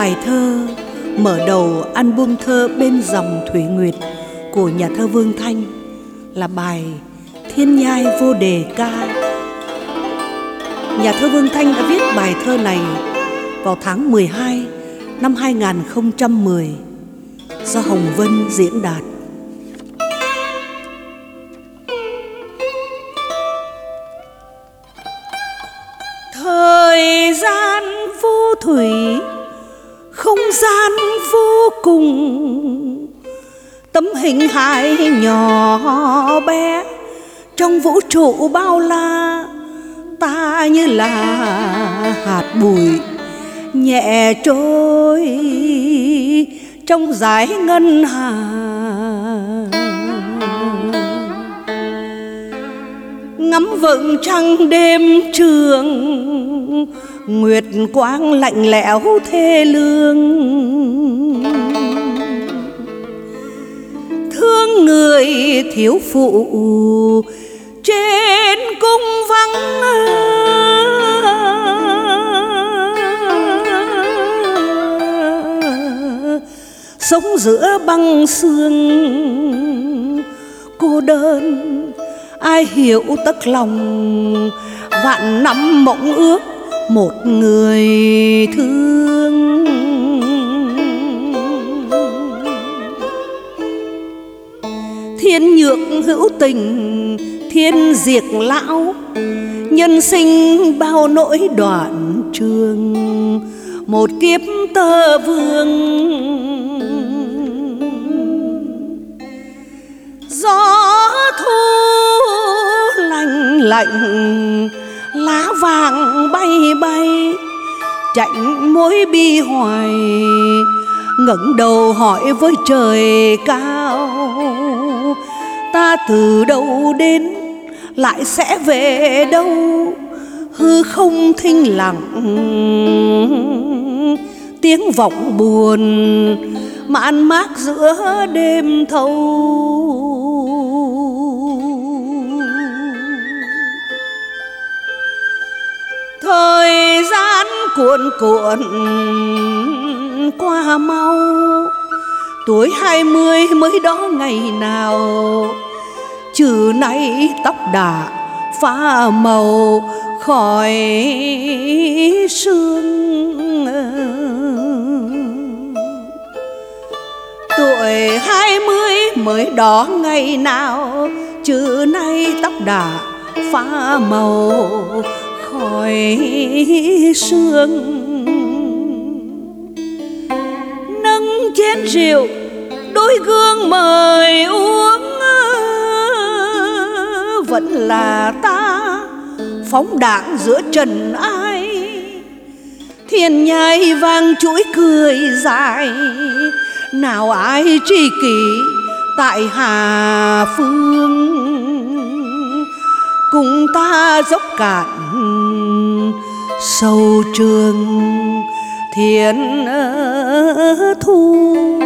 Bài thơ mở đầu album thơ Bên dòng Thủy Nguyệt của nhà thơ Vương Thanh là bài Thiên nhai vô đề ca. Nhà thơ Vương Thanh đã viết bài thơ này vào tháng 12 năm 2010 do Hồng Vân diễn đạt. Thời gian vô thủy, không gian vô cùng, tấm hình hài nhỏ bé trong vũ trụ bao la. Ta như là hạt bụi nhẹ trôi trong dải ngân hà. Ngắm vầng trăng đêm trường, nguyệt quang lạnh lẽo thê lương. Thương người thiếu phụ trên cung vắng, sống giữa băng sương cô đơn. Ai hiểu tấc lòng vạn năm mộng ước một người thương. Thiên nhược hữu tình, thiên diệt lão, nhân sinh bao nỗi đoạn trường. Một kiếp tơ vương, gió thu lạnh lạnh, lá vàng bay bay, chạnh mối bi hoài. Ngẩng đầu hỏi với trời cao, ta từ đâu đến, lại sẽ về đâu? Hư không thinh lặng, tiếng vọng buồn man mác giữa đêm thâu. Thời gian cuộn cuộn qua mau, tuổi 20 mới đó ngày nào. Trừ nay tóc đã pha màu khỏi sương. Tuổi 20 mới đó ngày nào, trừ nay tóc đã pha màu khỏi sương. Nâng chén rượu đôi gương mời uống, vẫn là ta phóng đãng giữa trần ai. Thiên nhai vang chuỗi cười dài, nào ai tri kỷ tại Hà Phương. Cùng ta dốc cạn sâu trường Thiên Thu.